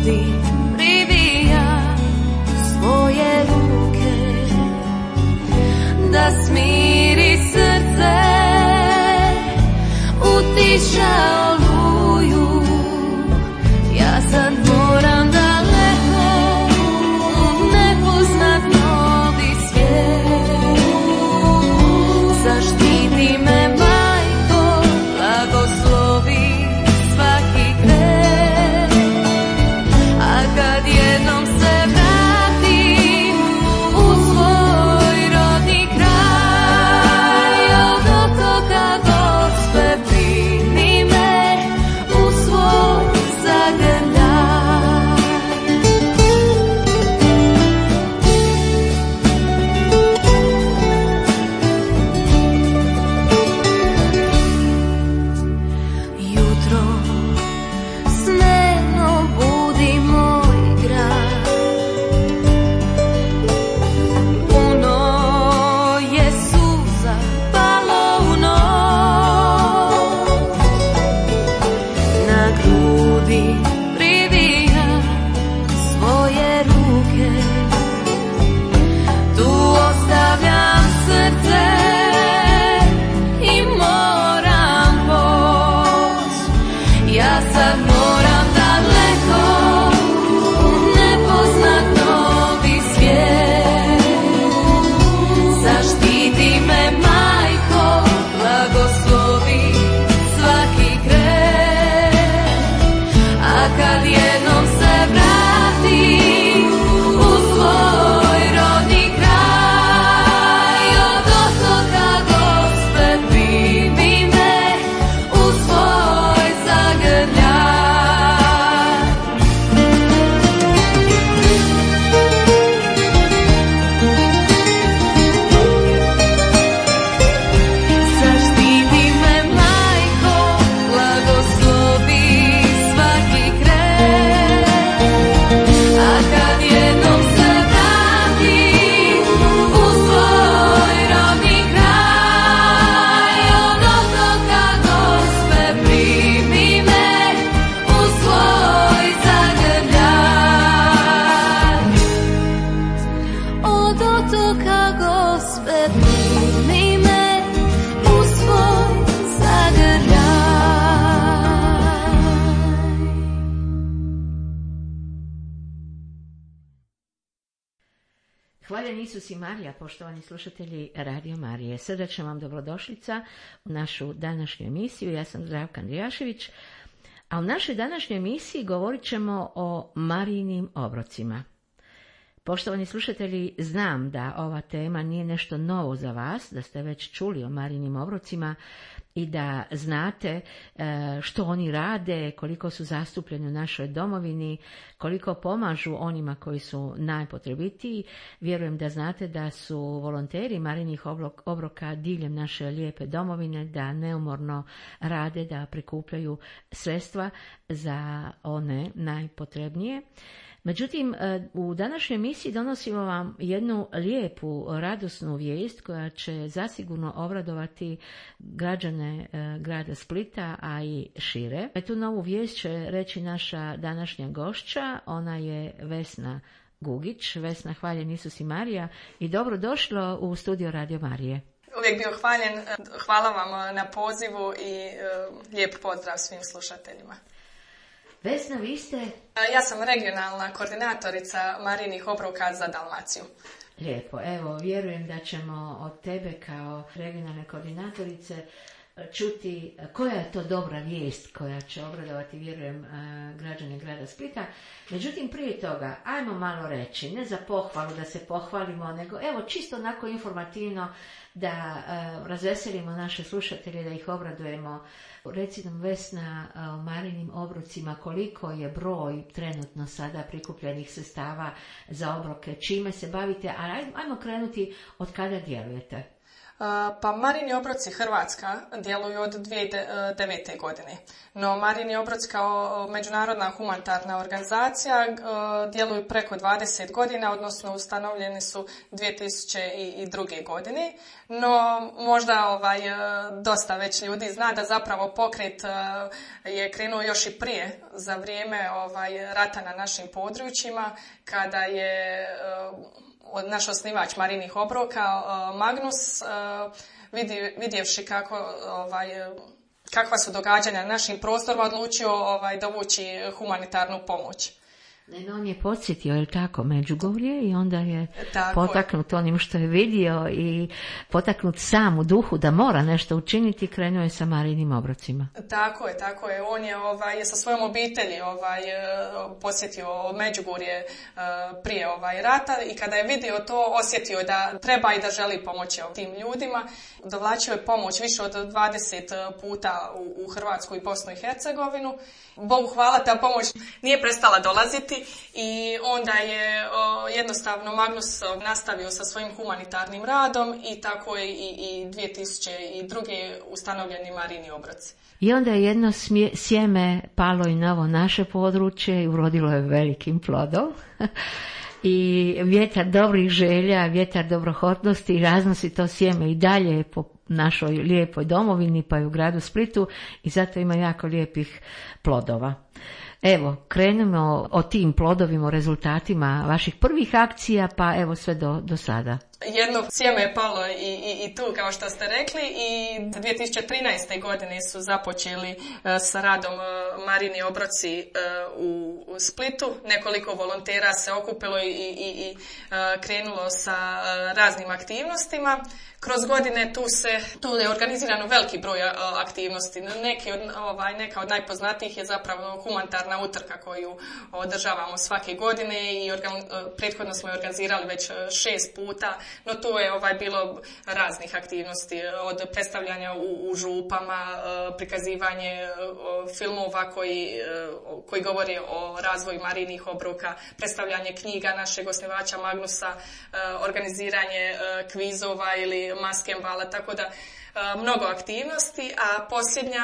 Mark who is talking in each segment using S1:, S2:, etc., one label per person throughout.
S1: grudi privija svoje ruke, da smiri srce, utiša oluju. Ja sad moram daleko u nepoznat novi svijet. Zaštiti me, Majko, blagoslovi svaki greh. A kad jednom se vratim u svoj rodni kraj, od otoka Gospe primi me u svoj zagrljaj. Jutro smeno budi moj grad, puno je suza palo u noć, na grudi privija svoje ruke, tu ostavljam srce i moram poć. Ja sad moram daleko u nepoznat novi svijet. Zaštiti me, Majko, blagoslovi svaki greh. A kad jednom se vratim u svoj rodni kraj, od otoka Gospe primi me u svoj zagrljaj. Zaštiti me, Majko, blagoslovi svaki greh. A kad jednom se vratim u svoj rodni kraj, od otoka Gospe primi me u svoj zagrljaj. Od otoka Gospe primi me u svoj zagrljaj.
S2: Hvaljen Isus i Marija, poštovani slušatelji Radio Marije. Srdačna vam dobrodošlica u našu današnju emisiju. Ja sam Zdravka Andrijašević, a u našoj današnjoj emisiji govorit ćemo o Marijinim obrocima. Poštovani slušatelji, znam da ova tema nije nešto novo za vas, da ste već čuli o Marijinim obrocima i da znate što oni rade, koliko su zastupljeni u našoj domovini, koliko pomažu onima koji su najpotrebitiji. Vjerujem da znate da su volonteri Marijinih obroka diljem naše lijepe domovine, da neumorno rade, da prikupljaju sredstva za one najpotrebnije. Međutim, u današnjoj emisiji donosimo vam jednu lijepu, radosnu vijest koja će zasigurno obradovati građane grada Splita, a i šire. Tu novu vijest će reći naša današnja gošća, ona je Vesna Gugić. Vesna, hvaljen Isus i Marija i dobrodošlo u studio Radio Marije.
S3: Uvijek bio hvaljen. Hvala vam na pozivu i lijep pozdrav svim slušateljima.
S2: Vesna, vi ste?
S3: Ja sam regionalna koordinatorica Marijinih obroka za Dalmaciju.
S2: Lijepo, evo, vjerujem da ćemo od tebe kao regionalne koordinatorice čuti koja je to dobra vijest koja će obradovati, vjerujem, građane grada Splita. Međutim, prije toga, ajmo malo reći, ne za pohvalu da se pohvalimo, nego evo čisto onako informativno da razveselimo naše slušatelje, da ih obradujemo. Reci nam, Vesna, o Marijinim obrocima, koliko je broj trenutno sada prikupljenih sredstava za obroke, čime se bavite, a ajmo krenuti od kada djelujete.
S3: Pa Marini obroci Hrvatska djeluju od 2009. godine. No Marini obroci kao međunarodna humanitarna organizacija djeluju preko 20 godina, odnosno ustanovljeni su 2002. godine. No možda dosta već ljudi zna da zapravo pokret je krenuo još i prije, za vrijeme rata na našim područjima, kada je naš osnivač Marinih obroka, Magnus, vidjevši kakva su događanja na našim prostorima, odlučio dovući humanitarnu pomoć.
S2: On je podsjetio, je li tako, Međugorje i onda je
S3: tako
S2: potaknut onim što je vidio i potaknut sam u duhu da mora nešto učiniti i krenuo je sa Marinim obrocima.
S3: Tako je. On je sa svojom obitelji posjetio Međugorje prije rata i kada je vidio to, osjetio da treba i da želi pomoći tim ljudima. Dovlačio je pomoć više od 20 puta u Hrvatsku i Bosnu i Hercegovinu. Bogu hvala, ta pomoć nije prestala dolaziti i onda je jednostavno Magnus nastavio sa svojim humanitarnim radom i tako je i 2002. ustanovljeni Marini obroci.
S2: I onda je jedno sjeme palo i na ovo naše područje i urodilo je velikim plodom. I vjetar dobrih želja, vjetar dobrohotnosti raznosi to sjeme i dalje po našoj lijepoj domovini pa i u gradu Splitu i zato ima jako lijepih plodova. Evo, krenemo o tim plodovima, o rezultatima vaših prvih akcija, pa evo sve do sada.
S3: Jedno sjeme je palo i tu, kao što ste rekli, i 2013. godine su započeli sa radom Marini obroci u Splitu. Nekoliko volontera se okupilo i krenulo sa raznim aktivnostima. Kroz godine tu je organizirano veliki broj aktivnosti. Neka od najpoznatijih je zapravo humanitarna utrka koju održavamo svake godine i prethodno smo je organizirali već 6 puta. No tu je bilo raznih aktivnosti, od predstavljanja u župama, prikazivanje filmova koji govore o razvoju Marinih obroka, predstavljanje knjiga našeg osnivača Magnusa, organiziranje kvizova ili maskenbala, tako da mnogo aktivnosti, a posljednja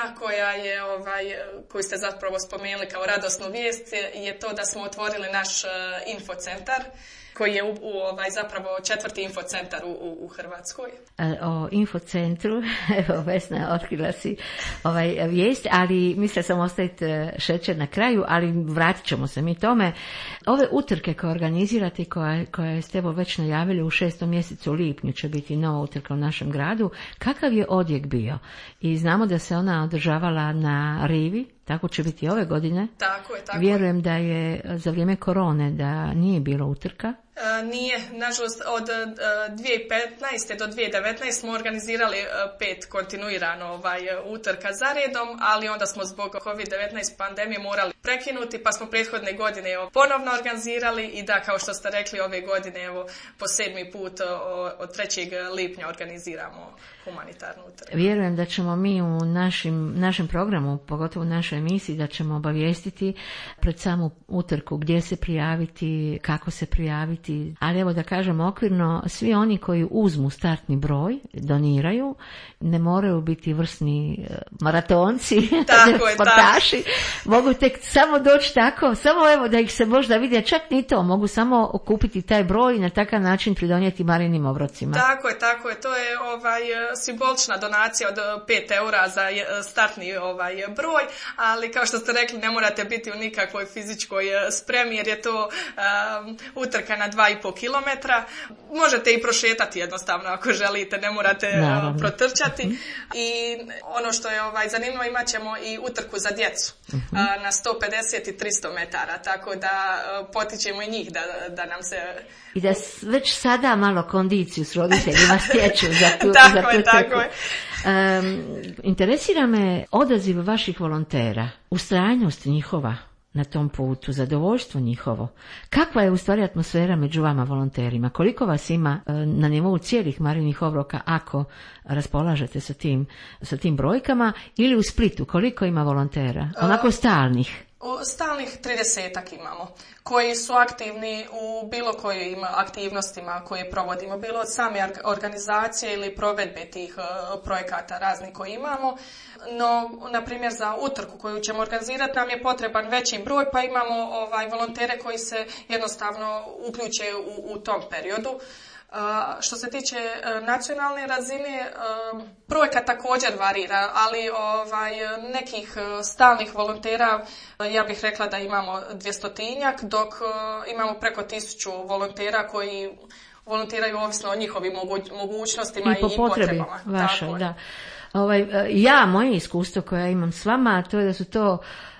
S3: koju ste zapravo spomenuli kao radosnu vijest je to da smo otvorili naš infocentar, koji je zapravo 4. infocentar u Hrvatskoj.
S2: O infocentru, evo Vesna, otkrila si vijest, ali mislila sam ostaviti šećer na kraju, ali vratit ćemo se mi tome. Ove utrke koje organizirate i koje ste već najavili u 6. mjesecu lipnju će biti nova utrka u našem gradu, kakav je odjek bio? I znamo da se ona održavala na rivi, tako će biti ove godine.
S3: Tako je.
S2: Vjerujem da je za vrijeme korone da nije bilo utrka.
S3: Nije, nažalost, od 2015. do 2019. smo organizirali 5 kontinuirano utrka za redom, ali onda smo zbog COVID-19 pandemije morali prekinuti, pa smo prethodne godine ponovno organizirali i da, kao što ste rekli, ove godine po 7. put od 3. lipnja organiziramo humanitarnu utrku.
S2: Vjerujem da ćemo mi u našem programu, pogotovo u našoj emisiji, da ćemo obavijestiti pred samu utrku gdje se prijaviti, kako se prijaviti. Ali evo da kažem okvirno, svi oni koji uzmu startni broj, doniraju, ne moraju biti vrsni maratonci, sportaši, mogu tek samo doći tako, samo evo da ih se možda vidi, čak ni to, mogu samo okupiti taj broj i na takav način pridonijeti Marinim obrocima.
S3: Tako je, to je simbolična donacija od 5 eura za startni broj, ali kao što ste rekli, ne morate biti u nikakvoj fizičkoj spremi, jer je to utrka na 2,5 kilometra. Možete i prošetati jednostavno ako želite, ne morate protrčati. I ono što je zanimljivo, imat ćemo i utrku za djecu na 150 i 300 metara, tako da potičemo i njih da nam se...
S2: I da već sada malo kondiciju s roditeljima stječu za tu
S3: Tako je.
S2: Interesira me odaziv vaših volontera, ustrajnost njihova na tom putu, zadovoljstvo njihovo. Kakva je u stvari atmosfera među vama volonterima? Koliko vas ima na nivou cijelih Marinih obroka, ako raspolažete sa tim brojkama, ili u Splitu koliko ima volontera? Onako stalnih.
S3: Stalnih 30-ak imamo, koji su aktivni u bilo kojim aktivnostima koje provodimo, bilo od same organizacije ili provedbe tih projekata raznih koje imamo. No, na primjer, za utrku koju ćemo organizirati nam je potreban veći broj, pa imamo volontere koji se jednostavno uključe u tom periodu. Što se tiče nacionalne razine, brojka također varira, ali nekih stalnih volontera, ja bih rekla da imamo 200-tinjak, dok imamo preko 1000 volontera koji volontiraju ovisno o njihovim mogućnostima i potrebama.
S2: Vaše, da. Moje iskustvo koje imam s vama, to je da su to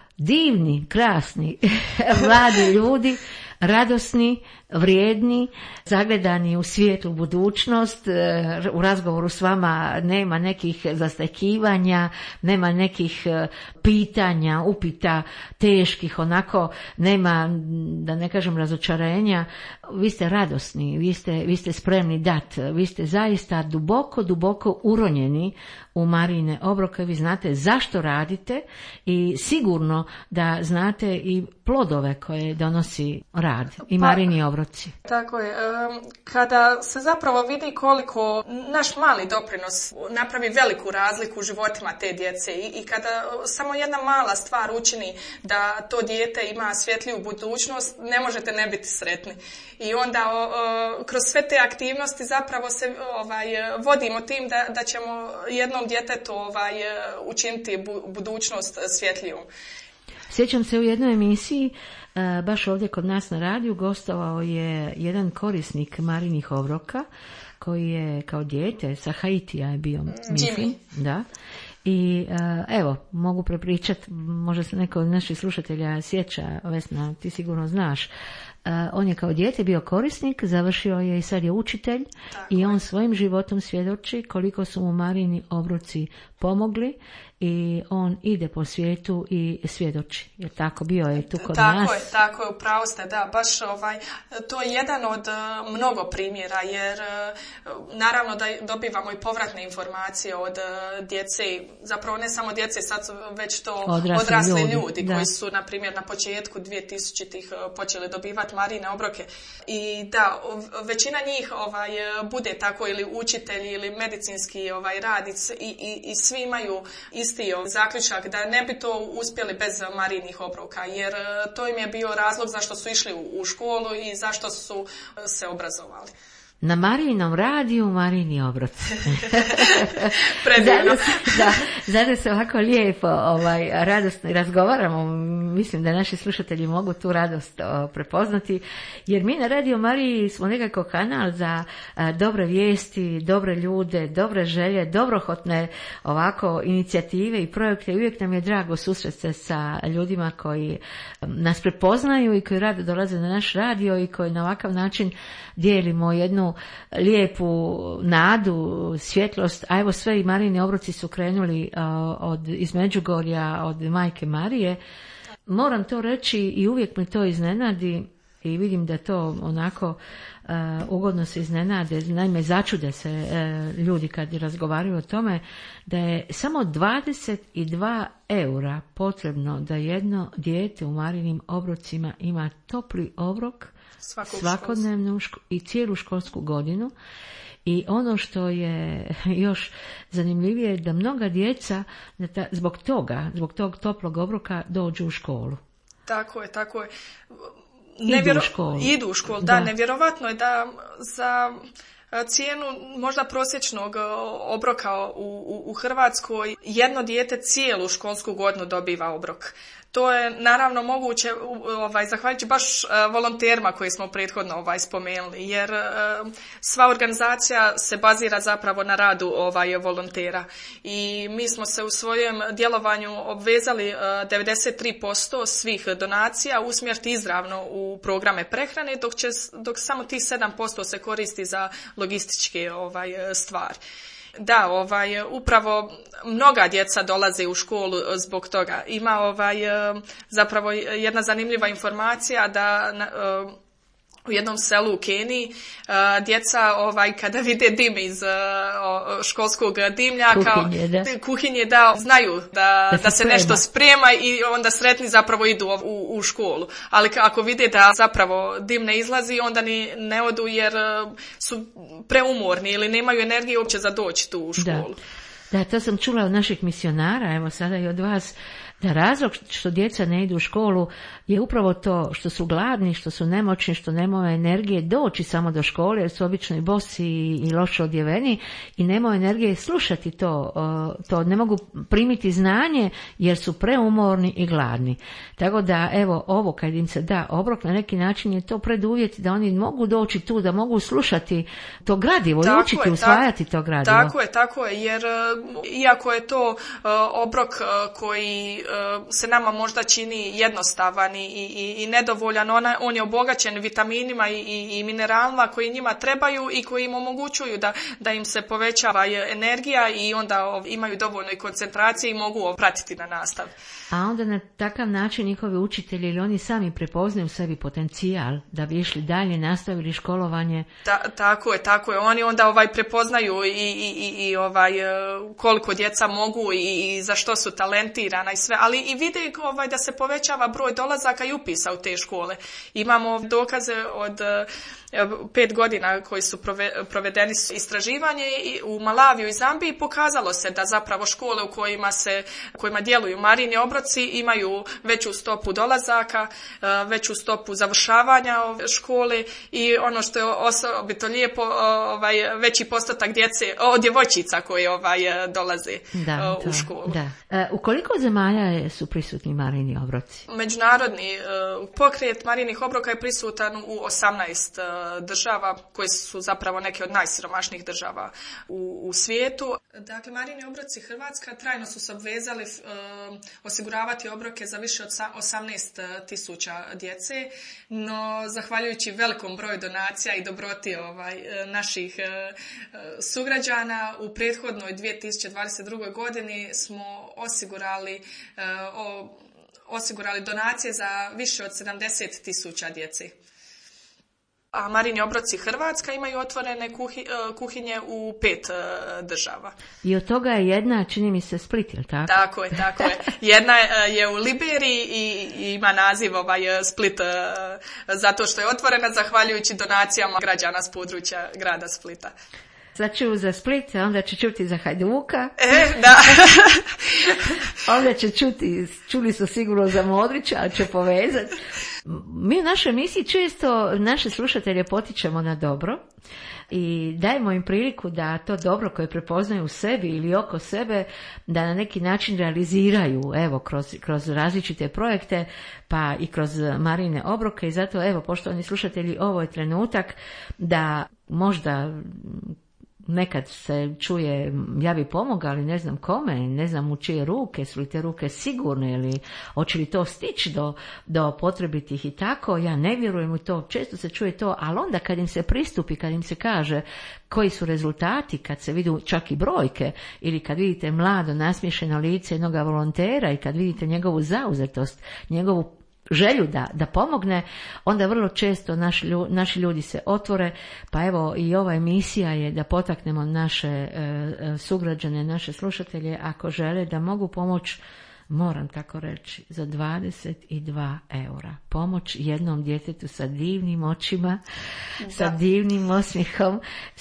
S2: divni, krasni, mladi ljudi, radosni, vrijedni, zagledani u svijetlu budućnost. U razgovoru s vama nema nekih zastajkivanja, nema nekih pitanja, upita teških, onako nema, da ne kažem, razočarenja. Vi ste radosni, vi ste spremni dat, vi ste zaista duboko uronjeni u Marijine obroke, vi znate zašto radite i sigurno da znate i plodove koje donosi rad i Marijini obroci.
S3: Tako je. Kada se zapravo vidi koliko naš mali doprinos napravi veliku razliku u životima te djece i kada samo jedna mala stvar učini da to dijete ima svjetliju budućnost, ne možete ne biti sretni. I onda kroz sve te aktivnosti zapravo se vodimo tim da ćemo jednom djetetu učiniti budućnost svjetlijom.
S2: Sjećam se u jednoj emisiji, baš ovdje kod nas na radiju, gostovao je jedan korisnik Marijinih obroka, koji je kao dijete sa Haitija je bio, mislim. Da. I evo, mogu prepričati, možda se neko od naših slušatelja sjeća, Vesna, ti sigurno znaš. On je kao dijete bio korisnik, završio je i sad je učitelj. Tako i on svojim životom svjedoči koliko su mu Marijini obroci pomogli i on ide po svijetu i svjedoči. Jer tako bio je tu kod nas.
S3: Tako je, upravo ste, da, baš to je jedan od mnogo primjera, jer naravno da dobivamo i povratne informacije od djece, zapravo ne samo djece, sad su već to odrasli ljudi koji su, na primjer, na početku 2000-ih počeli dobivati Marijine obroke. I da, većina njih bude tako ili učitelji ili medicinski radnic i svi imaju isti zaključak da ne bi to uspjeli bez Marijinih obroka, jer to im je bio razlog zašto su išli u školu i zašto su se obrazovali.
S2: Na Marijinom radiju Marijini obroci.
S3: Predivno.
S2: Zato se ovako lijepo, radosno razgovaramo. Mislim da naši slušatelji mogu tu radost prepoznati, jer mi na Radio Mariji smo nekako kanal za dobre vijesti, dobre ljude, dobre želje, dobrohotne ovako inicijative i projekte. I uvijek nam je drago susret se sa ljudima koji nas prepoznaju i koji rado dolaze na naš radio i koji na ovakav način dijelimo jednu lijepu nadu, svjetlost, a evo sve i Marijini obroci su krenuli iz Međugorja, od Majke Marije. Moram to reći i uvijek me to iznenadi i vidim da to onako ugodno se iznenade, naime začude se ljudi kad razgovaraju o tome da je samo 22 eura potrebno da jedno dijete u Marijinim obrocima ima topli obrok svakodnevnu i cijelu školsku godinu. I ono što je još zanimljivije je da mnoga djeca zbog tog toplog obroka dođu u školu.
S3: Tako je.
S2: Idu u školu.
S3: Da, nevjerovatno je da za cijenu možda prosječnog obroka u Hrvatskoj jedno dijete cijelu školsku godinu dobiva obrok. To je naravno moguće zahvaljujući baš volonterima koji smo prethodno spomenuli, jer sva organizacija se bazira zapravo na radu volontera i mi smo se u svojem djelovanju obvezali 93% svih donacija usmjeriti izravno u programe prehrane, dok samo tih 7% se koristi za logističke stvari. Da, upravo mnoga djeca dolaze u školu zbog toga. Ima zapravo jedna zanimljiva informacija da u jednom selu u Keniji, djeca kada vide dim iz školskog dimljaka, kuhinje, znaju da se nešto sprema i onda sretni zapravo idu u školu. Ali ako vide da zapravo dim ne izlazi, onda ni ne odu jer su preumorni ili nemaju energije uopće za doći tu u školu.
S2: Da, to sam čula od naših misionara, evo sada i od vas, da razlog što djeca ne idu u školu je upravo to što su gladni, što su nemoćni, što nemaju energije doći samo do škole jer su obično i bosi i loše odjeveni i nemaju energije slušati to ne mogu primiti znanje jer su preumorni i gladni. Tako da evo ovo kad im se da obrok na neki način je to preduvjet da oni mogu doći tu, da mogu slušati to gradivo i učiti, usvajati to gradivo.
S3: Tako je, jer iako je to obrok koji se nama možda čini jednostavan i nedovoljan, on je obogaćen vitaminima i mineralima koji njima trebaju i koji im omogućuju da im se povećava energija i onda imaju dovoljno i koncentracije i mogu pratiti na nastav.
S2: A onda na takav način njihovi učitelji ili oni sami prepoznaju sebi potencijal da bi išli dalje, nastavili školovanje.
S3: Tako je. Oni onda prepoznaju i koliko djeca mogu i za što su talentirana i sve, ali i vide da se povećava broj dolazaka i upisa u te škole. Imamo dokaze od 5 godina koji su provedeni istraživanje u Malaviju i Zambiji, pokazalo se da zapravo škole u kojima djeluju Marini obroci imaju veću stopu dolazaka, veću stopu završavanja škole i ono što je osobito lijepo, veći postotak djevojčica koje dolaze u školu.
S2: Da. U koliko zemalja su prisutni Marini obroci?
S3: Međunarodni pokret Marinih obroka je prisutan u 18 država koje su zapravo neke od najsiromašnijih država u svijetu. Dakle, Marini obroci Hrvatska trajno su se obvezali osiguravati obroke za više od 18.000 djece, no zahvaljujući velikom broju donacija i dobroti naših sugrađana u prethodnoj 2022. godini smo osigurali donacije za više od 70.000 djece. A Marini obroci Hrvatska imaju otvorene kuhinje u 5 država.
S2: I od toga je jedna, čini mi se, Split, jel tako?
S3: Tako je. Jedna je u Liberiji i ima naziv Split zato što je otvorena zahvaljujući donacijama građana s područja grada Splita.
S2: Sad ću za Split, onda će čuti za Hajduka.
S3: Da.
S2: Onda će čuli su sigurno za Modrića, ali će povezati. Mi u našoj emisiji često naše slušatelje potičemo na dobro i dajemo im priliku da to dobro koje prepoznaju u sebi ili oko sebe, da na neki način realiziraju, evo, kroz različite projekte, pa i kroz Marine obroke. I zato, evo, poštovani slušatelji, ovo je trenutak da možda nekad se čuje ja bi pomogao, ali ne znam kome, ne znam u čije ruke, su li te ruke sigurne ili hoće li to stići do potrebitih i tako, ja ne vjerujem u to, često se čuje to, ali onda kad im se pristupi, kad im se kaže koji su rezultati, kad se vidu čak i brojke ili kad vidite mlado nasmiješeno lice jednoga volontera i kad vidite njegovu zauzetost, njegovu želju da pomogne, onda vrlo često naši ljudi se otvore, pa evo i ova emisija je da potaknemo naše sugrađane, naše slušatelje, ako žele da mogu pomoći, moram tako reći, za 22 eura. Pomoć jednom djetetu sa divnim očima, sa divnim osmijehom,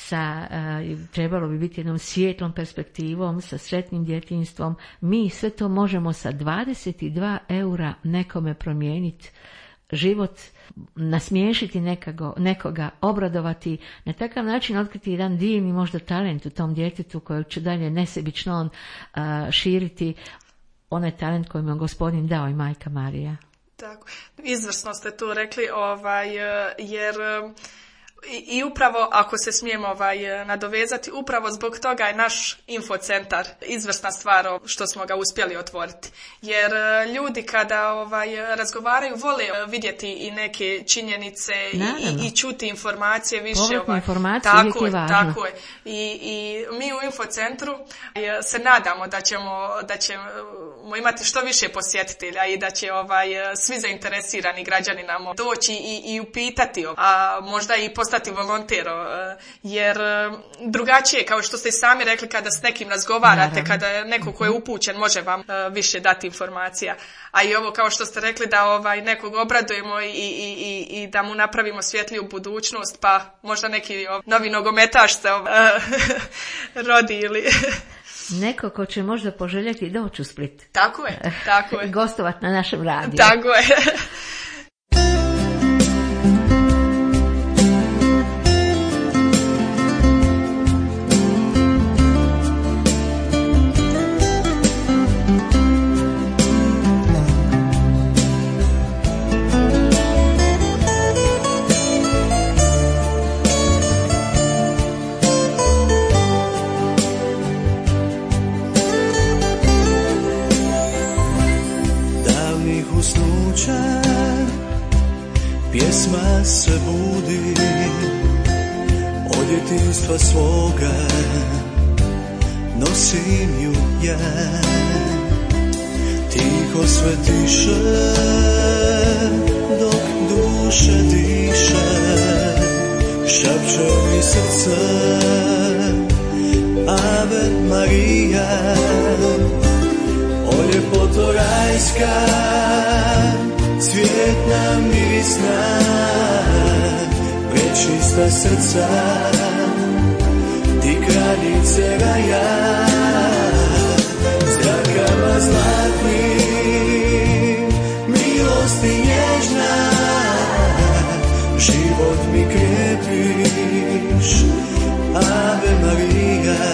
S2: trebalo bi biti jednom svijetlom perspektivom, sa sretnim djetinjstvom. Mi sve to možemo sa 22 eura nekome promijeniti život, nasmiješiti nekoga, obradovati, na takav način otkriti jedan divni možda talent u tom djetetu kojeg će dalje nesebično on širiti, onaj talent koji mu Gospodin dao i Majka Marija.
S3: Tako, izvrsno ste tu rekli, jer i upravo, ako se smijemo nadovezati, upravo zbog toga je naš infocentar izvrsna stvar što smo ga uspjeli otvoriti. Jer ljudi kada razgovaraju vole vidjeti i neke činjenice i čuti informacije više.
S2: Povratne informacije uvijek je važno.
S3: Tako je. I mi u infocentru se nadamo da ćemo ćemo imati što više posjetitelja i da će svi zainteresirani građani nam doći i upitati, a možda i postati volonter, jer drugačije, kao što ste i sami rekli, kada s nekim razgovarate, kada neko ko je upućen može vam više dati informacija. A i ovo, kao što ste rekli, da nekog obradujemo i da mu napravimo svjetliju budućnost, pa možda neki novi nogometaš se rodi ili...
S2: Neko ko će možda poželjeti doći u Split.
S3: Tako je.
S2: Gostovat na našem radiju.
S3: Tako je.
S4: Pjesma se budi od djetinjstva svoga, nosim ju ja. Tiho sve tiše dok duše diše, šapće mi srce Ave Marija. O ljepoto rajska, cvjetna mirisna, prečista srca, ti kraljice raja. Zrakama zlatnim, milosti nježna, život mi krepiš, Ave Marija.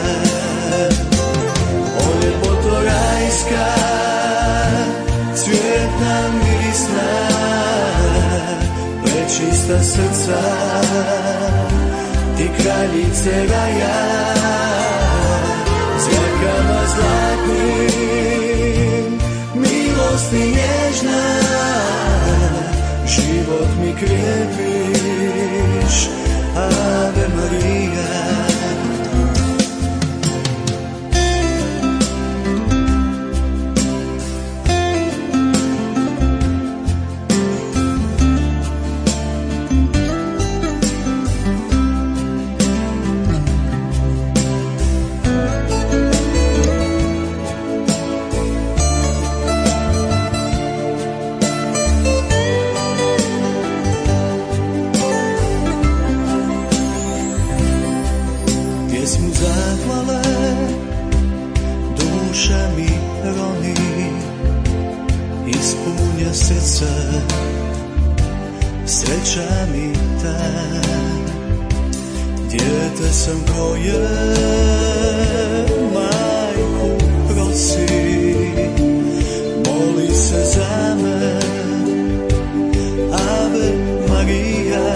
S4: O ljepoto rajska, cvjetna mirisna, prečista srca, ti kraljice raja. Zrakama zlatnim, milosti nježna, život mi krepiš, Ave Marija. Sreća mi ta, dijete sam koje majku prosi, moli se za me, Ave Marija.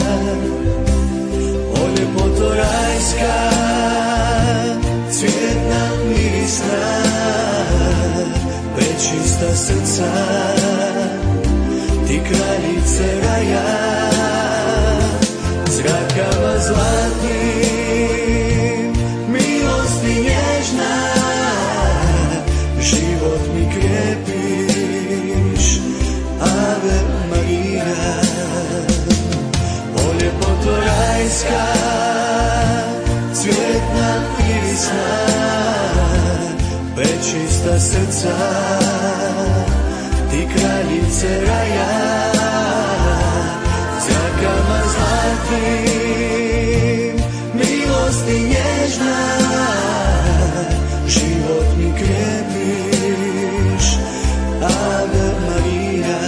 S4: O ljepoto rajska, cvjetna mirisna, prečista srca, ti kraljice raja. Zrakama zlatnim, milosti nježna, život mi krepiš, Ave Marija. O ljepoto rajska, cvjetna mirisna, prečista srca, ti kraljice raja. Zrakama zlatnim, milosti nježna, život mi krepiš, Ave Marija.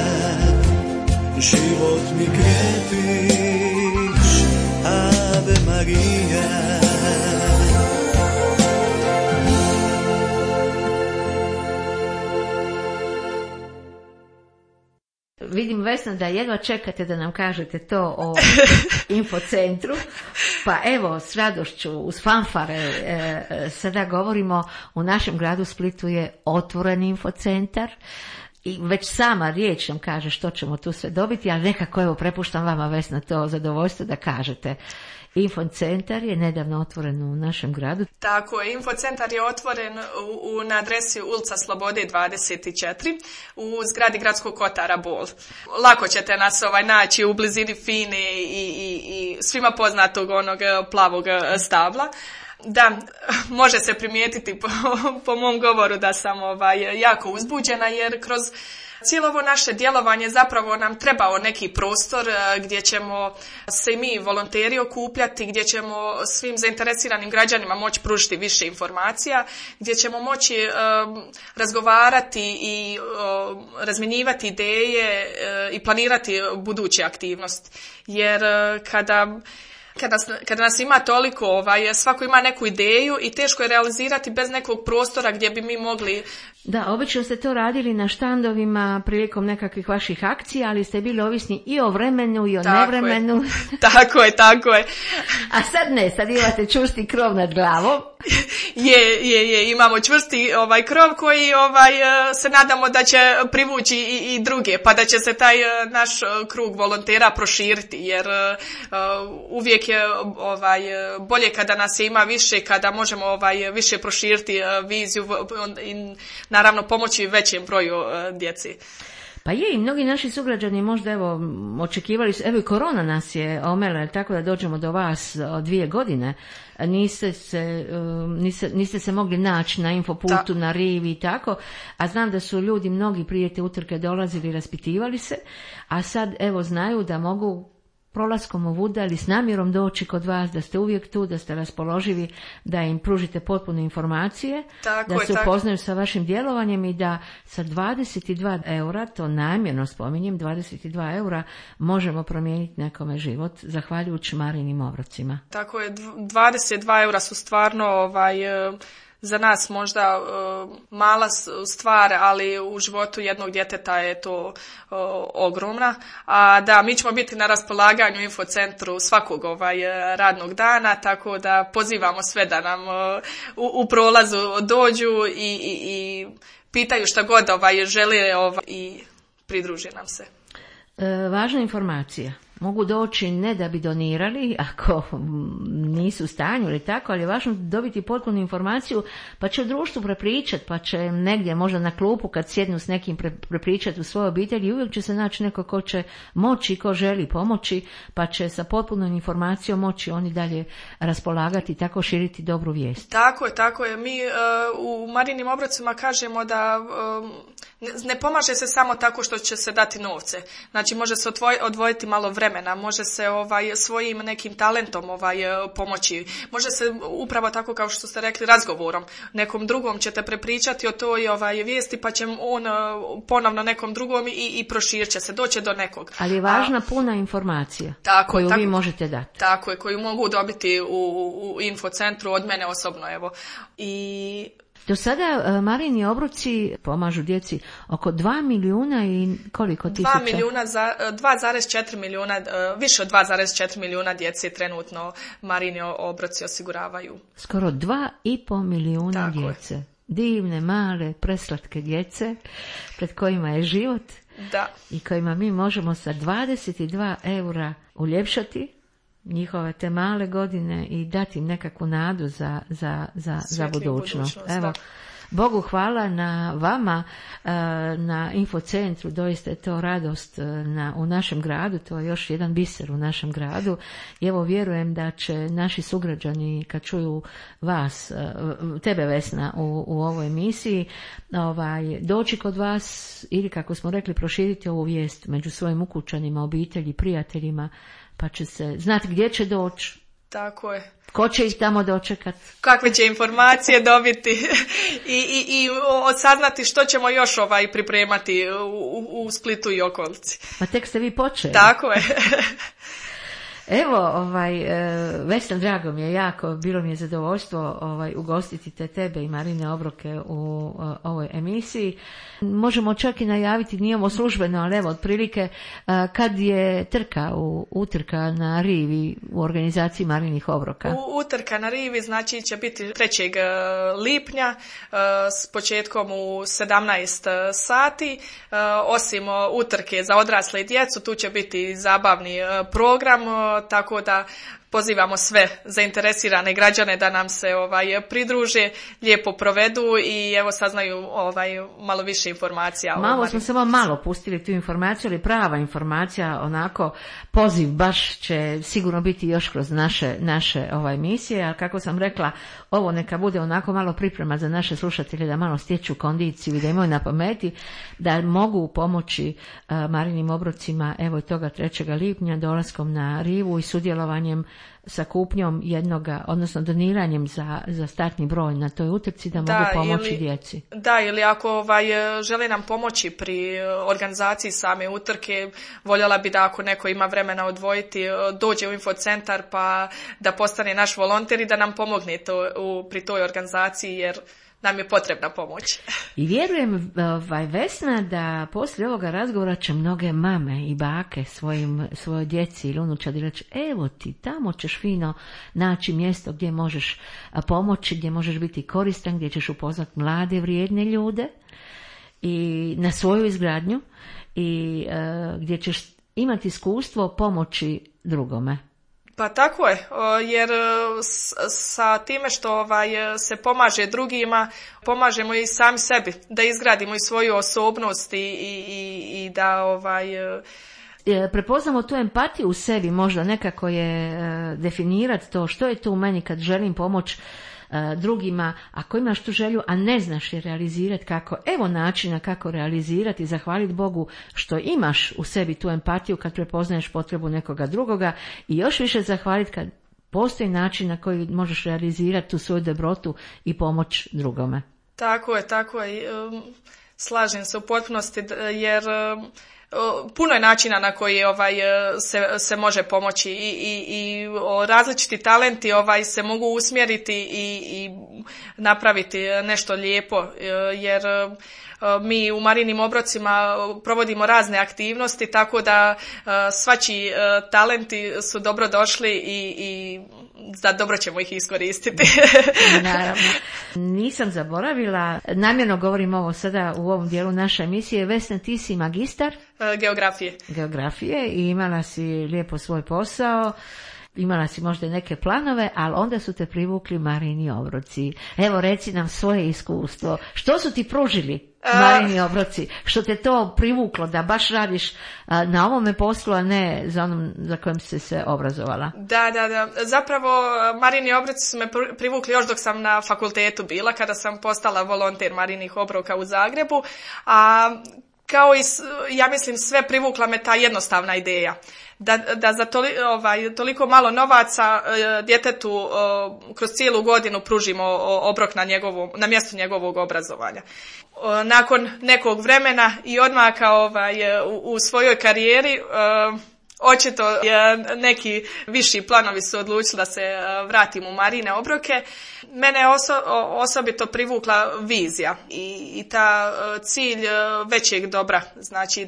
S4: Život mi krepiš, Ave Marija.
S2: Vidim, Vesna, da jedva čekate da nam kažete to o infocentru, pa evo, s radošću, uz fanfare, sada govorimo, u našem gradu Splitu je otvoren infocentar, i već sama riječ nam kaže što ćemo tu sve dobiti, ali nekako evo prepuštam vama, Vesna, to zadovoljstvo da kažete. Infocentar je nedavno otvoren u našem gradu.
S3: Tako je, Infocentar je otvoren na adresi ulica Slobode 24 u zgradi Gradskog kotara Bol. Lako ćete nas naći u blizini Fine i svima poznatog onog plavog stabla. Da, može se primijetiti po mom govoru da sam jako uzbuđena, jer kroz cijelo ovo naše djelovanje zapravo nam trebao neki prostor gdje ćemo se mi volonteri okupljati, gdje ćemo svim zainteresiranim građanima moći pružiti više informacija, gdje ćemo moći razgovarati i razmjenjivati ideje i planirati buduće aktivnosti. Jer kada nas ima toliko, svako ima neku ideju i teško je realizirati bez nekog prostora gdje bi mi mogli...
S2: Da, obično ste to radili na štandovima prilikom nekakvih vaših akcija, ali ste bili ovisni i o vremenu i o nevremenu.
S3: Tako je.
S2: A sad ne, sad imate čvrsti krov nad glavom.
S3: Je, imamo čvrsti krov koji se nadamo da će privući i druge, pa da će se taj naš krug volontera proširiti, jer uvijek je bolje kada nas ima više, kada možemo više proširiti viziju i naravno pomoći većem broju djeci.
S2: Pa je, i mnogi naši sugrađani možda očekivali su, evo i korona nas je omela, tako da dođemo do vas 2 godine. Niste se mogli naći na Infoputu, na Rivi i tako, a znam da su ljudi mnogi prije te utrke dolazili i raspitivali se, a sad evo znaju da mogu prolaskom ovuda ili s namjerom doći kod vas, da ste uvijek tu, da ste raspoloživi, da im pružite potpune informacije, da se upoznaju sa vašim djelovanjem i da sa 22 eura, to namjerno spominjem, 22 eura možemo promijeniti nekome život, zahvaljujući Marinim obrocima.
S3: Tako je, 22 eura su stvarno za nas možda mala stvar, ali u životu jednog djeteta je to ogromna. A da, mi ćemo biti na raspolaganju Infocentru svakog radnog dana, tako da pozivamo sve da nam u prolazu dođu i pitaju šta god žele i pridruže nam se.
S2: Važna informacija. Mogu doći ne da bi donirali, ako nisu u stanju ili tako, ali je važno dobiti potpunu informaciju, pa će u društvu prepričati, pa će negdje možda na klupu kad sjednu s nekim prepričati u svojoj obitelji, uvijek će se naći neko ko će moći, ko želi pomoći, pa će sa potpunom informacijom moći oni dalje raspolagati i tako širiti dobru vijest.
S3: Tako je. Mi u Marinim obrocima kažemo da ne pomaže se samo tako što će se dati novce. Znači može se odvojiti malo vremena, može se svojim nekim talentom pomoći. Može se upravo tako kao što ste rekli razgovorom. Nekom drugom ćete prepričati o toj vijesti, pa će on ponovno nekom drugom i proširit će se, doći do nekog.
S2: Ali je važna puna informacija koju vi možete dati.
S3: Tako je, koju mogu dobiti u Infocentru od mene osobno. I
S2: do sada Marini obroci pomažu djeci oko 2 milijuna i koliko tisuća?
S3: 2,4 milijuna, više od 2,4 milijuna djece trenutno Marini obroci osiguravaju.
S2: Skoro 2,5 milijuna djece. Divne, male, preslatke djece pred kojima je život i kojima mi možemo sa 22 eura uljepšati njihove te male godine i dati im nekakvu nadu za budućnost. Evo, Bogu hvala na vama, na Infocentru, doista je to radost u našem gradu, to je još jedan biser u našem gradu. I evo vjerujem da će naši sugrađani kad čuju vas, tebe Vesna u ovoj emisiji, doći kod vas ili kako smo rekli proširiti ovu vijest među svojim ukućanima, obitelji, prijateljima, pa će se znati gdje će doći.
S3: Tako je.
S2: Ko će ih tamo dočekati?
S3: Kakve će informacije dobiti i saznati što ćemo još pripremati u Splitu i okolici.
S2: Pa tek ste vi počeli.
S3: Tako je.
S2: Evo, Vesna, drago mi je jako, bilo mi je zadovoljstvo ugostiti tebe i Marine Obroke u ovoj emisiji. Možemo čak i najaviti, nije ovo službeno, ali evo, otprilike, kad je utrka na rivi u organizaciji Marinih Obroka?
S3: Utrka na rivi znači će biti 3. lipnja s početkom u 17 sati. Osim utrke za odrasle i djecu, tu će biti zabavni program, tako da pozivamo sve zainteresirane građane da nam se pridruže, lijepo provedu i evo saznaju malo više informacija.
S2: Malo smo samo malo pustili tu informaciju, ali prava informacija, onako poziv baš će sigurno biti još kroz naše emisije, ali kako sam rekla, ovo neka bude onako malo priprema za naše slušatelje da malo stječu kondiciju i da imaju na pameti da mogu pomoći Marinim Obrocima evo toga 3. lipnja dolaskom na rivu i sudjelovanjem sa kupnjom odnosno doniranjem za startni broj na toj utrci da mogu pomoći djeci.
S3: Da, ili ako žele nam pomoći pri organizaciji same utrke, voljela bi da ako neko ima vremena odvojiti, dođe u infocentar pa da postane naš volonter i da nam pomogne pri toj organizaciji, jer nam je potrebna pomoć.
S2: I vjerujem, Vesna, da poslije ovoga razgovora će mnoge mame i bake svojoj djeci ili unučadi reći, evo ti, tamo ćeš fino naći mjesto gdje možeš pomoći, gdje možeš biti koristan, gdje ćeš upoznat mlade, vrijedne ljude i na svoju izgradnju i gdje ćeš imati iskustvo pomoći drugome.
S3: Pa tako je, jer sa time što se pomaže drugima, pomažemo i sami sebi, da izgradimo i svoju osobnost i da
S2: prepoznamo tu empatiju u sebi, možda nekako je definirati to što je to u meni kad želim pomoć drugima, ako imaš tu želju, a ne znaš je realizirati kako, evo načina kako realizirati, zahvaliti Bogu što imaš u sebi tu empatiju kad prepoznaješ potrebu nekoga drugoga i još više zahvaliti kad postoji način na koji možeš realizirati tu svoju dobrotu i pomoć drugome.
S3: Tako je. Slažem se u potpunosti, jer puno je načina na koji se može pomoći i različiti talenti se mogu usmjeriti i napraviti nešto lijepo, jer mi u Marinim Obrocima provodimo razne aktivnosti, tako da svačiji talenti su dobro došli i za dobro ćemo ih iskoristiti.
S2: Naravno. Nisam zaboravila, namjerno govorim ovo sada u ovom dijelu naše emisije. Vesna, ti si magistar geografije i imala si lijepo svoj posao, imala si možda neke planove, ali onda su te privukli Marini Obroci. Evo, reci nam svoje iskustvo. Što su ti pružili Marini Obroci? Što te to privuklo da baš radiš na ovome poslu, a ne za onom za kojem si se obrazovala?
S3: Da. Zapravo, Marini Obroci su me privukli još dok sam na fakultetu bila, kada sam postala volonter Marinih Obroka u Zagrebu, a kao i ja mislim sve privukla me ta jednostavna ideja da za toliko malo novaca djetetu kroz cijelu godinu pružimo obrok na mjestu njegovog obrazovanja. Nakon nekog vremena i odmaka u svojoj karijeri očito neki viši planovi su odlučili da se vratim u Marine Obroke. Mene je osobito privukla vizija i ta cilj većeg dobra. Znači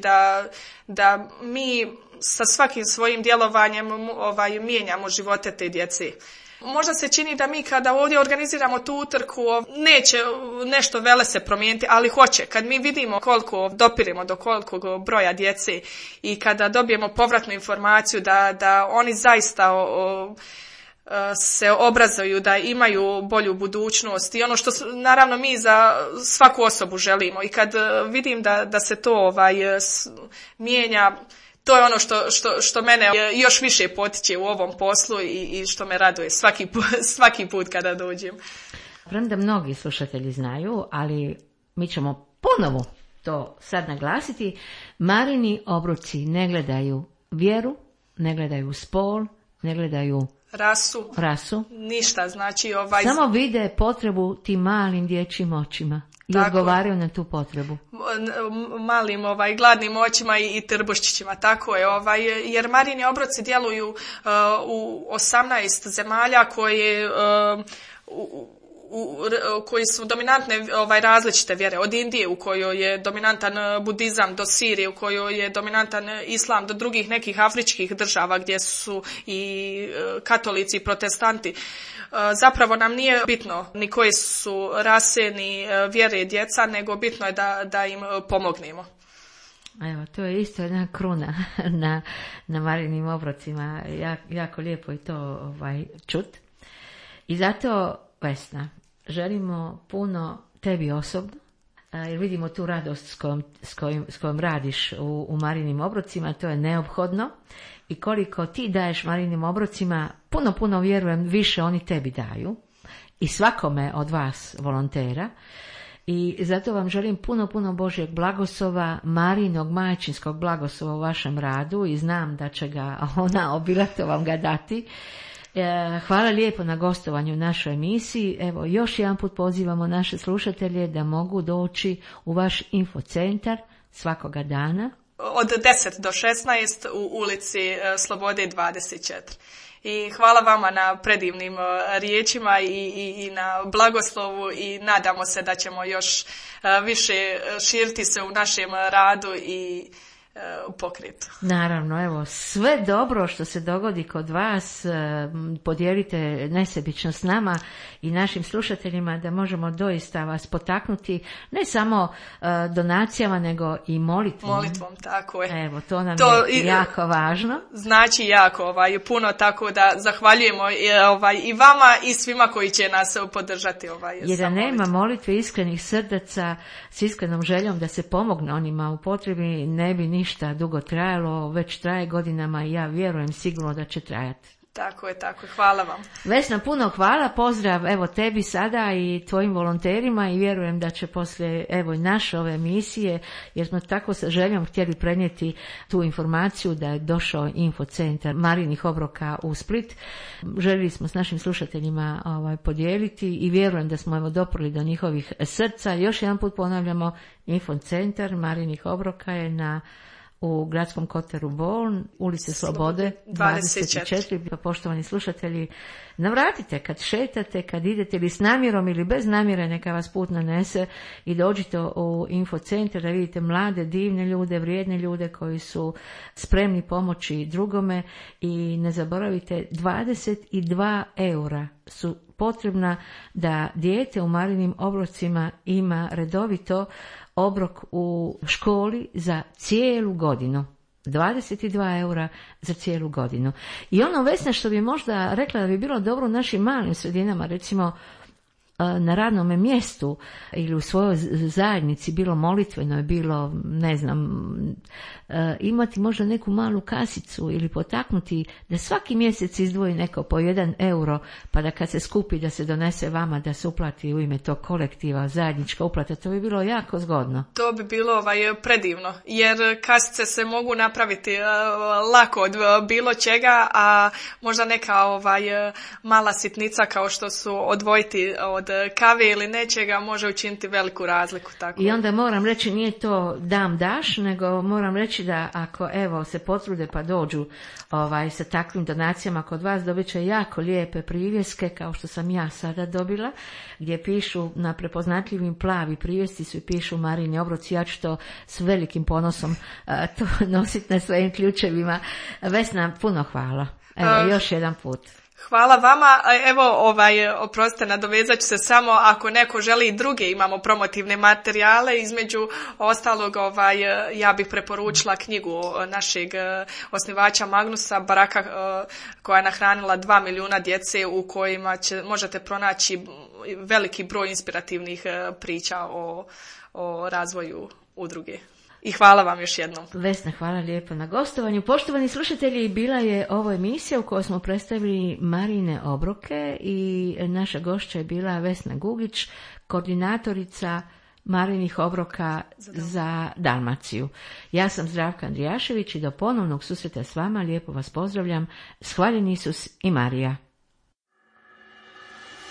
S3: da mi sa svakim svojim djelovanjem mijenjamo živote te djece. Možda se čini da mi kada ovdje organiziramo tu utrku neće nešto vele se promijeniti, ali hoće. Kad mi vidimo koliko dopiremo do kolikog broja djece i kada dobijemo povratnu informaciju da oni zaista se obrazuju, da imaju bolju budućnost i ono što naravno mi za svaku osobu želimo, i kad vidim da se to mijenja, to je ono što mene još više potiče u ovom poslu i što me raduje svaki put kada dođem.
S2: Premda mnogi slušatelji znaju, ali mi ćemo ponovo to sad naglasiti, Marini Obroci ne gledaju vjeru, ne gledaju spol, ne gledaju
S3: rasu, ništa, znači
S2: samo vide potrebu tim malim dječjim očima i tako odgovaraju na tu potrebu.
S3: Malim gladnim očima i trbuščićima, tako je, jer Marini obroci djeluju u 18 zemalja koji su dominantne različite vjere, od Indije u kojoj je dominantan budizam do Sirije u kojoj je dominantan islam, do drugih nekih afričkih država gdje su i katolici i protestanti. Zapravo nam nije bitno ni koje su rase ni vjere djeca, nego bitno je da im pomognemo.
S2: Evo, to je isto jedna kruna na Marinim obrocima, jako lijepo je to čut. I zato, Vesna, želimo puno tebi osobno, jer vidimo tu radost s kojom radiš u Marinim obrocima, to je neophodno. I koliko ti daješ Marinim obrocima, puno vjerujem, više oni tebi daju. I svakome od vas, volontera. I zato vam želim puno Božjeg blagoslova, Marinog majčinskog blagoslova u vašem radu i znam da će ga ona obilato vam ga dati. Hvala lijepo na gostovanju u našoj emisiji. Evo, još jedan put pozivamo naše slušatelje da mogu doći u vaš infocentar svakoga dana.
S3: Od 10 do 16 u ulici Slobode 24. I hvala vama na predivnim riječima i na blagoslovu i nadamo se da ćemo još više širiti se u našem radu i pokretu.
S2: Naravno, evo, sve dobro što se dogodi kod vas podijelite nesebično s nama i našim slušateljima da možemo doista vas potaknuti ne samo donacijama nego i molitvom.
S3: Molitvom, tako je.
S2: Evo, to nam je jako važno.
S3: Znači jako puno, tako da zahvaljujemo i vama i svima koji će nas podržati.
S2: Jer da nema molitve iskrenih srdaca s iskrenom željom da se pomogne onima u potrebi, ne bi ništa dugo trajalo, već traje godinama i ja vjerujem sigurno da će trajati.
S3: Tako je, hvala vam.
S2: Vesna, puno hvala, pozdrav evo tebi sada i tvojim volonterima i vjerujem da će poslije evo i naše ove emisije, jer smo tako sa željom htjeli prenijeti tu informaciju da je došao infocentar Marinih obroka u Split. Željeli smo s našim slušateljima podijeliti i vjerujem da smo evo doprli do njihovih srca. Još jedan put ponavljamo, infocentar Marinih obroka je u gradskom kotaru Boln, ulice Slobode 24. Pa poštovani slušatelji, navratite kad šetate, kad idete ili s namjerom ili bez namjere, neka vas put nanese i dođite u infocentar da vidite mlade, divne ljude, vrijedne ljude koji su spremni pomoći drugome i ne zaboravite 22 eura su potrebna da dijete u Marinim obrocima ima redovito obrok u školi za cijelu godinu. 22 eura za cijelu godinu. I ono, Vesna, što bi možda rekla da bi bilo dobro u našim malim sredinama, recimo na radnom mjestu ili u svojoj zajednici, bilo molitvenoj, bilo, ne znam, imati možda neku malu kasicu ili potaknuti da svaki mjesec izdvoji neko po 1 euro, pa da kad se skupi da se donese vama, da se uplati u ime tog kolektiva, zajednička uplata, to bi bilo jako zgodno.
S3: To bi bilo predivno, jer kasice se mogu napraviti lako od bilo čega, a možda neka mala sitnica kao što su odvojiti od kave ili nečega može učiniti veliku razliku. Tako.
S2: I onda moram reći, nije to dam daš, nego moram reći da ako evo se potrude pa dođu sa takvim donacijama kod vas, dobit će jako lijepe privjeske kao što sam ja sada dobila, gdje pišu na prepoznatljivim plavi privjesci su i pišu Marini obroci. Ja ću to s velikim ponosom to nositi na svojim ključevima. Vesna, puno hvala. Evo, još jedan put.
S3: Hvala vama. Evo, oprostite, nadovezat ću se samo, ako neko želi i druge, imamo promotivne materijale, između ostalog, ja bih preporučila knjigu našeg osnivača Magnusa, Baraka, koja je nahranila 2 milijuna djece, u kojima možete pronaći veliki broj inspirativnih priča o razvoju udruge. I hvala vam još jednom.
S2: Vesna, hvala lijepo na gostovanju. Poštovani slušatelji, bila je ovo emisija u kojoj smo predstavili Marine obroke i naša gošća je bila Vesna Gugić, koordinatorica Marinih obroka za Dalmaciju. Ja sam Zdravka Andrijašević i do ponovnog susreta s vama lijepo vas pozdravljam. Hvaljen Isus i Marija.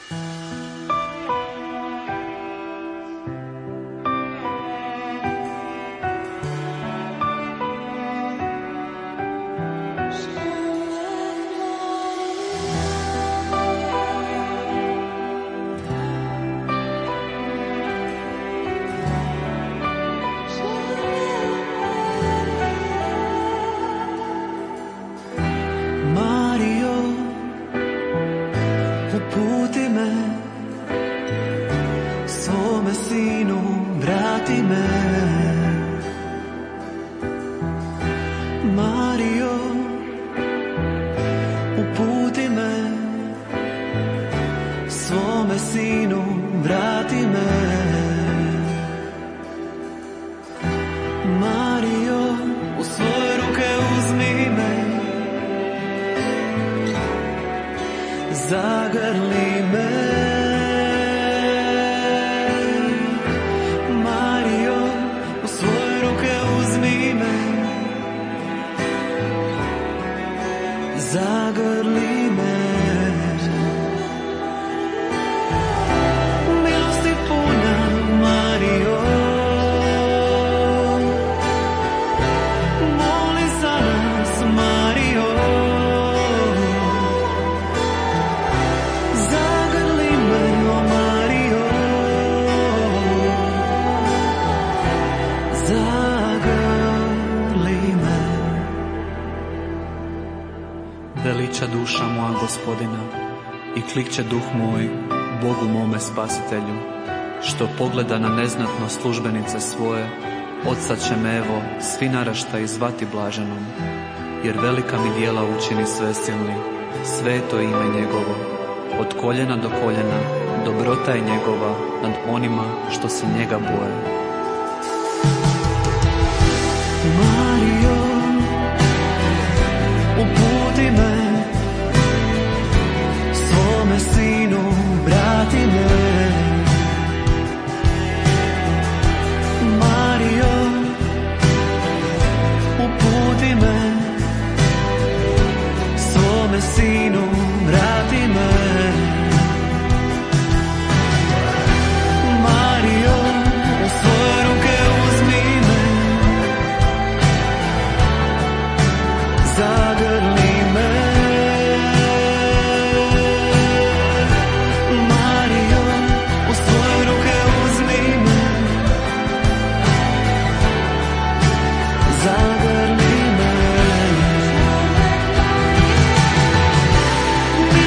S5: Veliča duša moja Gospodina i klikće duh moj Bogu mome Spasitelju, što pogleda na neznatno službenice svoje, od sad će me evo svi naraštaji zvati blaženom, jer velika mi djela učini svesilni, sveto ime njegovo, od koljena do koljena, dobrota je njegova nad onima što se njega boje.
S4: Mario, uputi me, svome sinu vrati me. Mario, uputi me, svome sinu vrati me. Mario, u svoje ruke uzmi me, zagrli me. Mario, u svoje ruke uzmi me, zagrli me.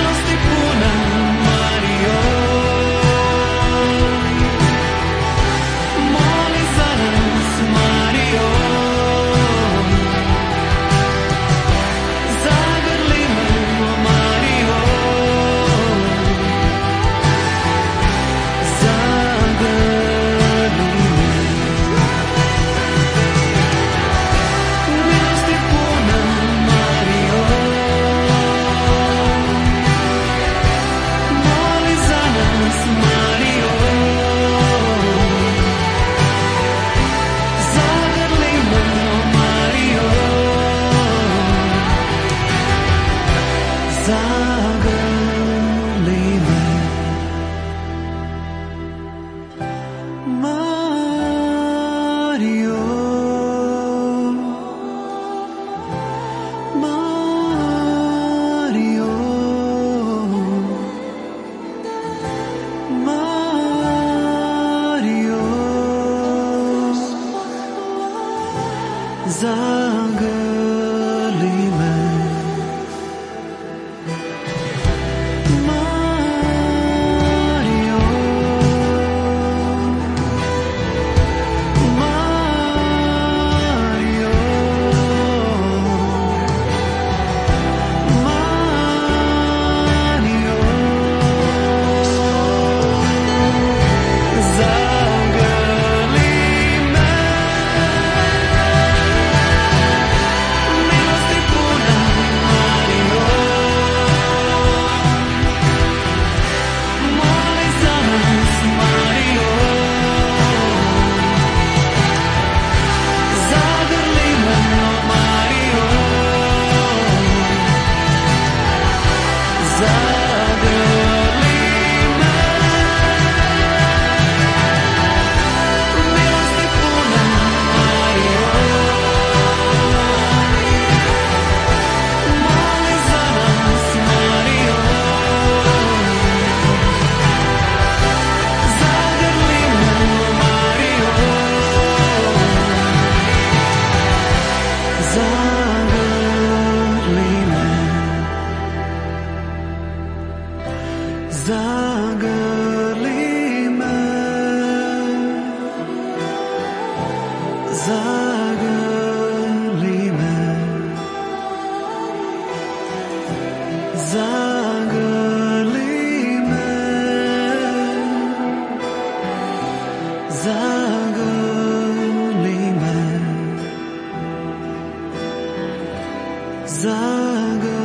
S4: zagrli.